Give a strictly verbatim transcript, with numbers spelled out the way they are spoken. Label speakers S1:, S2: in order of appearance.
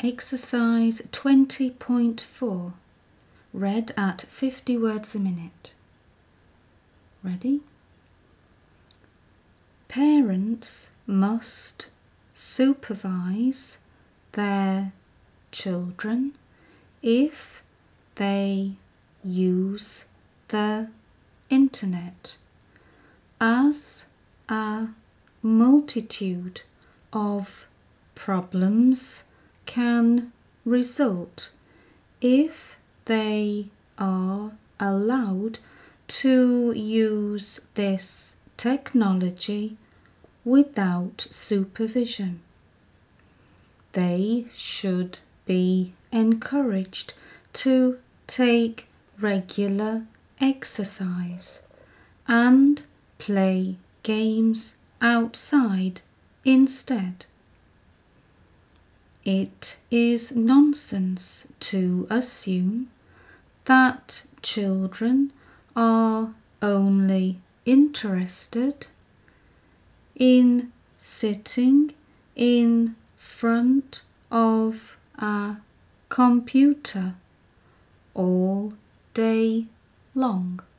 S1: Exercise twenty point four, read at fifty words a minute. Ready? Parents must supervise their children if they use the internet, as a multitude of problems can result if they are allowed to use this technology without supervision. They should be encouraged to take regular exercise and play games outside instead. It is nonsense to assume that children are only interested in sitting in front of a computer all day long.